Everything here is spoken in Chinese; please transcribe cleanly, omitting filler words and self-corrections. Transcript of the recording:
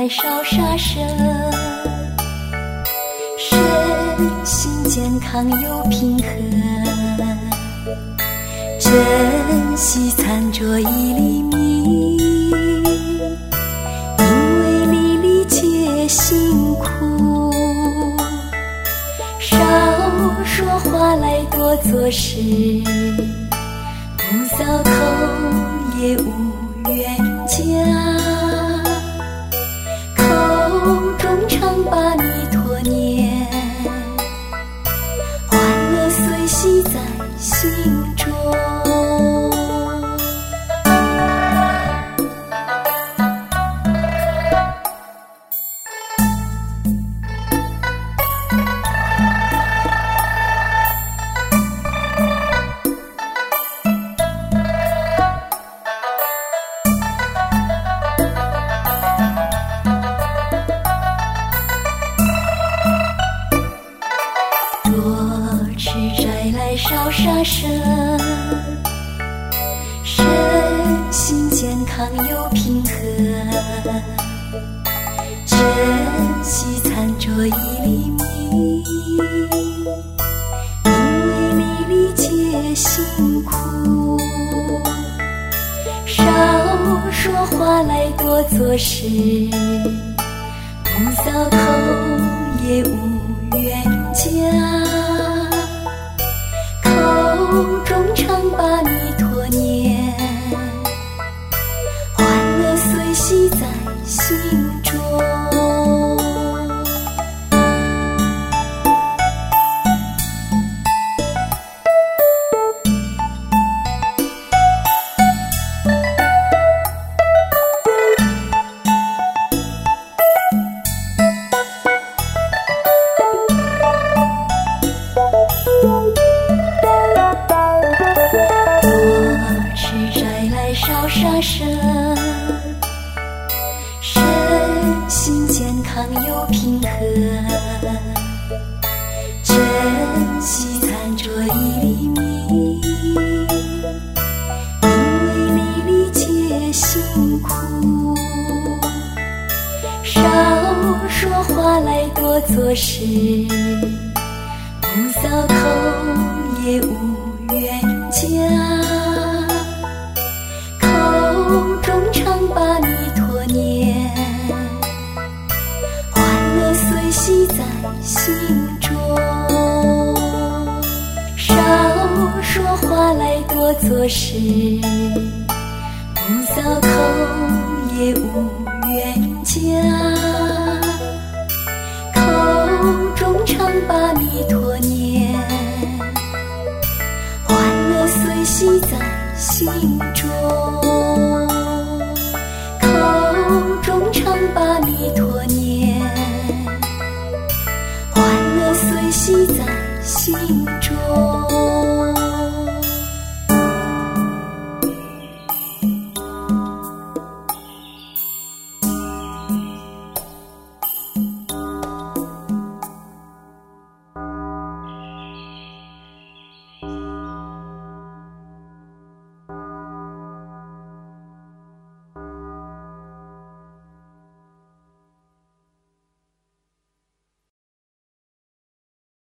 来少杀生，身心健康又平和，珍惜餐桌一粒米，因为粒粒皆辛苦，少说话来多做事，不造口也无冤家，口中常把弥陀念，欢乐随喜在心中。吃斋来少杀生，身心健康又平和，珍惜餐桌一粒米，因为粒粒皆辛苦，少说话来多做事，不造口也无冤家，口中常把弥陀念，欢乐随喜在心中。少杀生，身心健康又平和，珍惜餐桌一粒米，因为粒粒皆辛苦，少说话来多做事，不造口也无冤家，口中常把弥陀念，欢乐随喜在心中，少说话来多做事，不造口也无冤家，口中常把弥陀念，欢乐随喜在心中，口中常把弥陀念，欢乐随喜在心中。